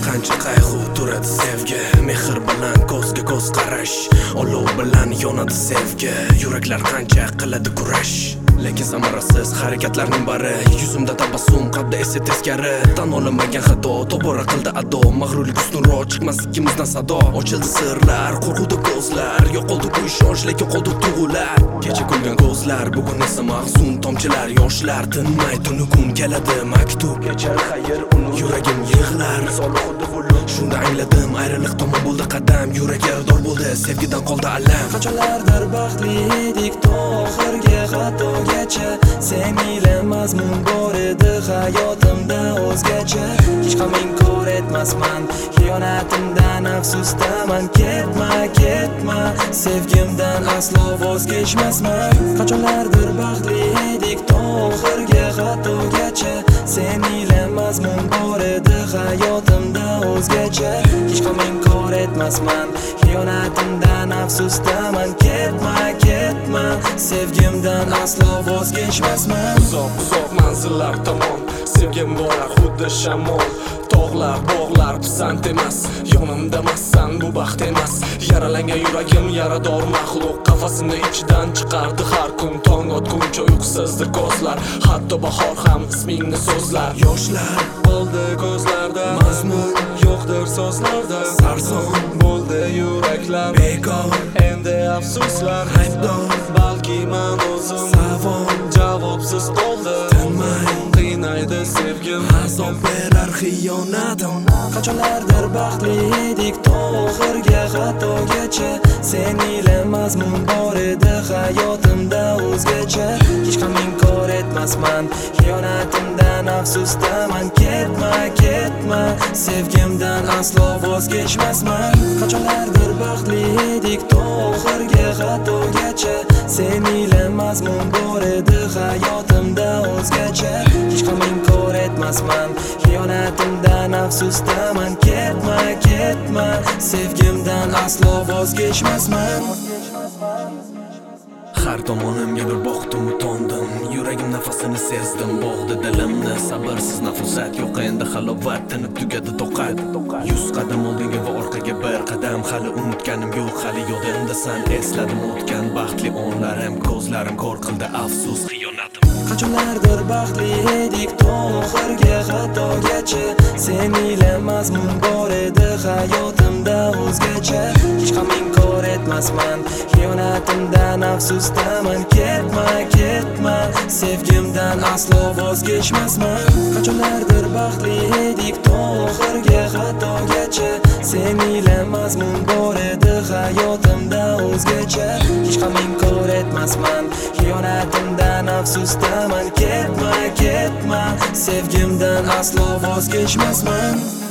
qancha qayg'u turadi sevgi, mehr bilan ko'zga ko'z qarash, olov bilan yonadi sevgi, yuraklar qancha qiladi kurash. Lekin samarasiz harakatlarning bari, yuzimda tabassum, qalbda esa teskari. Tan olmagan xato, tobora qildi ado, mag'rurlik ustunroq chiqmas ikkimizdan sado. Ochildi sirlar, qo'rquvdi ko'zlar, yo'qoldi bu ishonch, lekin qoldi tuyg'ular. Kecha kulgan ko'zlar, bugun esa mahzun tomchilar, yoshlar tinmay tunu kun keladi maktub. Kechir xayr uni, yuragim yig'lar, misoli xuddi bulut. Shunda angladim, ayriliq tomon bo'ldi qadam, yurak yarador bo'ldi, sevgidan qoldi alam. Qachonlardir baxtli edik, oxirgi xatogacha. Sen ila mazmun bor edi hayotimda o'zgacha. Hech ham inkor etmasman, xiyonatimdan afsusdaman. Ketma, ketma, sevgimdan aslo voz kechmasman. Qachonlardir baxtli edik, oxirgi xatogacha. Sen ila mazmun bor edi hayotimda o'zgacha. Hech ham inkor etmasman, xiyonatimdan afsusdaman. Ketma, ketma, sevgimdan aslo voz kechmasman. Uzoq manzillar tomon sevgim borar xuddi shamol. Tog'lar, bog'lar pisand emas, yonimdamassan bu baxt emas. Yaralangan yuragim yarador maxluq, qafasini ichidan chiqardi har kun. Tong otguncha uyqusizdir ko'zlar, hatto bahor ham ismingni so'zlar. Yoshlar bo'ldi ko'zlarda, mazmun yo'qdir so'zlarda. Sarson bo'ldi yuraklar, bekor endi afsuslar. Aybdor balki men o'zim, savol javobsiz qoldi. Tinmay qiynaydi sevgim, azob berar xiyonatim. Qachonlardir baxtli edik, oxirgi xatogacha. Sen ila mazmun bor edi hayotimda o'zgacha. Hech ham inkor etmasman, xiyonatimdan afsusdaman. Ketma, ketma, sevgimdan aslo voz kechmasman. Qachonlardir baxtli edik, oxirgi xatogacha. Sen ila mazmun bor edi hayotimda o'zgacha. Hech ham inkor etmasman, xiyonatimdan afsusdaman. Ketma, ketma, sevgimdan aslo voz kechmasman. Har tomonimga bir boqdim, tondim, yuragim nafasini sezdim, bo'g'di dilimni. Sabrsiz nafosat yo'q endi halovat, tinib tugadi toqat. 100 qadam oldinga va orqaga bir qadam, hali unutganim yo'q, hali yodimdasan. Esladim o'tgan baxtli onlarim, ko'zlarim ko'r qildi afsus xiyonatim. Qachonlardir baxtli edik, oxirgi xatogacha. Sen ila mazmun bor edi hayotimda o'zgacha. Hech ham inkor etmasman, xiyonatimdan afsusdaman. Ketma, ketma, sevgimdan aslo voz kechmasman. Qachonlardir baxtli edik, oxirgi xatogacha. Sen ila mazmun bor edi hayotimda o'zgacha. Hech ham inkor etmasman, xiyonatimdan afsusdaman. Ketma, ketma, sevgimdan aslo voz kechmasman.